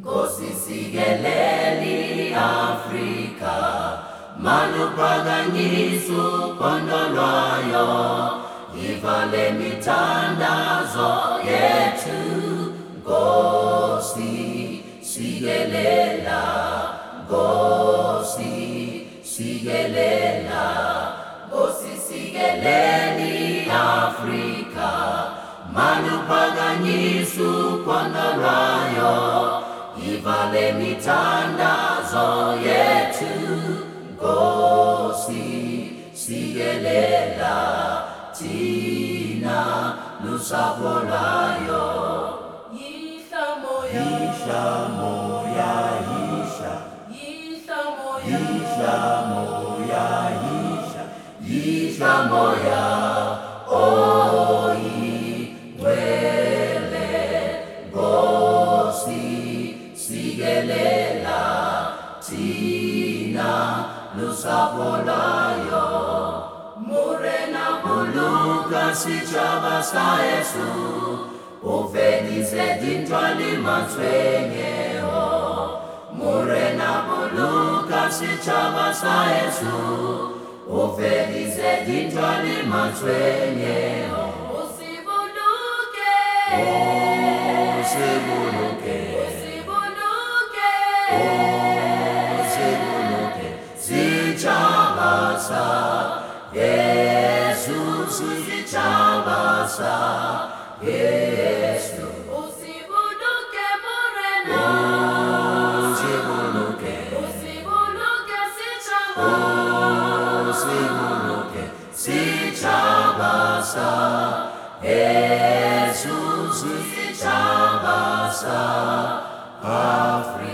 Nkosi sikeleli Afrika, maluphakanyiswa uphondo lwayo, ivale mithandazo yethu. Nkosi sikelela, Nkosi sikelela, Nkosi sikeleli Afrika, maluphakanyiswa uphondo lwayo, ivale mithandazo yethu. Nkosi sikelela, thina lusapho lwayo. Yihla moya, Yihla moya, yihla, yihla moya, yihla moya, yihla, yihla moya, oyingcwele. Nkosi sikelela, thina lusapho lwayo. Murena buluka sitjhaba sa Yesu, ufedise dintwa le matshwenyeho. Murena buluka sitjhaba sa Yesu, ufedise dintwa le matshwenyeho. usibuluke, Usibuluke, usibuluke, usibuluke, sitjhaba sa Yesu, sitjhaba sa Yesu. usibuluke morena, Usibuluke, usibuluke sitjhaba, usibuluke, sitjhaba sa Yesu, sitjhaba sa Afrika.